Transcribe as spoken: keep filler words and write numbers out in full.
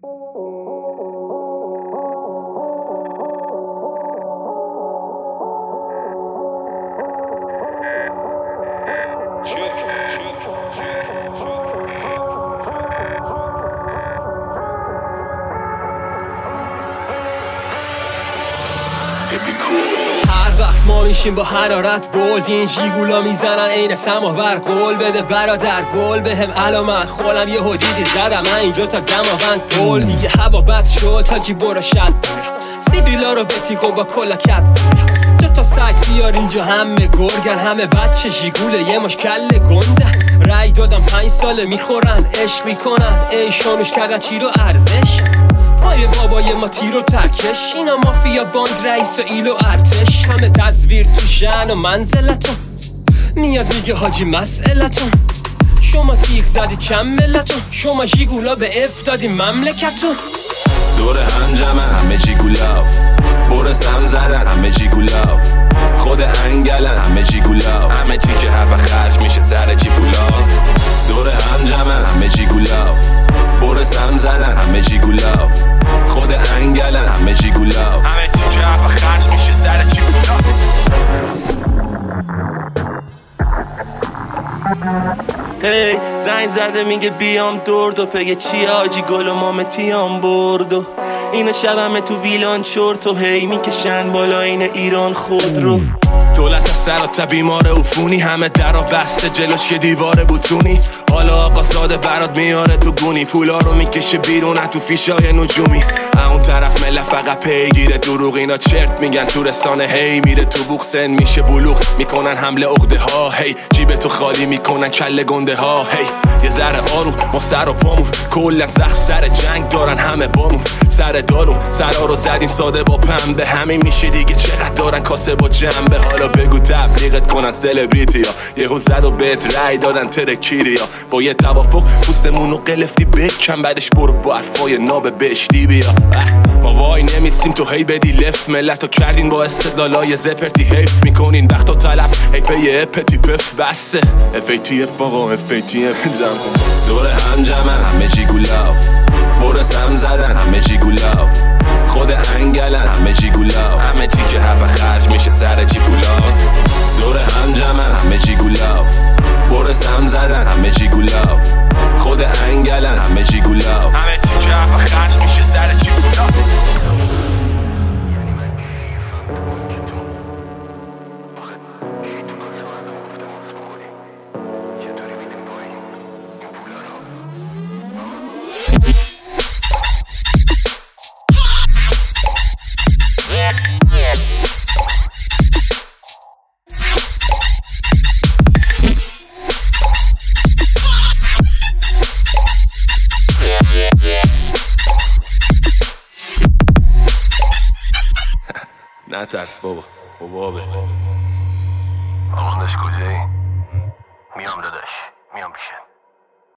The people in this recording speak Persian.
هر وقت ما میشیم با حرارت بولد این ژیگولا میزنن عین سماور قول بده برادر گل بهم علامت خولم یه حدیدی زدم من اینجا تا دماوند گل دیگه هوا بد شد تا جی برو شد سیبیلا رو بتیگو با کلا کپ دو تا سگ بیار اینجا همه گرگن همه بچه ژیگوله یه مشکل گنده رای دادم پنج ساله میخورن عشق میکنن ای شانوش کردن چی رو ارزش پای بابای ما تیر و ترکش اینا مافیا باند رئیس و ایلو ارتش همه تصویر تو شن و منزلتون میاد میگه حاجی مسئلتون شما تیک زدی کم ملتون شما ژیگولا به اف دادی مملکتون دور هم جمع همه ژیگولا بور سم زدن همه ژیگولا خود انگلن همه ژیگولا همه چی که هر خرج میشه سر چی پولا دور هم جمع همه ژیگولا بور سم زدن همه ژیگولا خود انگلن همه ژیگولا همه چی که هر خرج میشه سر چی پولا هی hey, زنگ زده میگه بیام درد و پگه چی آجی گل و مامتیام برد و اینو شبمه تو ویلان چرت و هی میکشن بالا این ایران خود رو دولت از سرات بیمار عفونی همه درا بسته جلوش یه دیوار بوتونی حالا آقا ساده برات میاره تو گونی پولا رو میکشه بیرون تو فیشای نجومی اون طرف مله فقط پیگیره دروغ اینا چرت میگن تو رسانه هی میره تو بوق سن میشه بلوغ میکنن حمله عقده ها هی جیب تو خالی میکنن کله گنده ها هی یه ذره آروم ما سر و پامون کلا زخم سر جنگ دارن همه بامون سر دارون سرا رو زدیم ساده با پنبه همین میشه دیگه چقدر دارن کاسه با جنبه حالا بگو تبلیغت کنن سلبریتی ها یهو زد و بهت رای دادن ترکیری ها با یه توافق پوستمون رو قلفتی بکن بعدش برو با حرفای ناب بشتی بیا ما وای نمیسیم تو هی بدی لف ملت رو کردین با استدلالای زپرتی حیف میکنین وقتا تلف هی پی اپتی پف بسه اف ای تی اف آقا اف ای تی اف جمع دور هم جمع همه ژیگولا بور سم زدن همه ژیگولا خود انگلن همه ژیگولا همه چی که هر خرج میشه سر چی پولا دور هم جمع همه ژیگولا بور سم زدن همه ژیگولا خود انگلن همه ژیگولا همه چی که هر خرج میشه سر چی پولا نه ترس بابا بابا آخونش کجایی؟ میام داده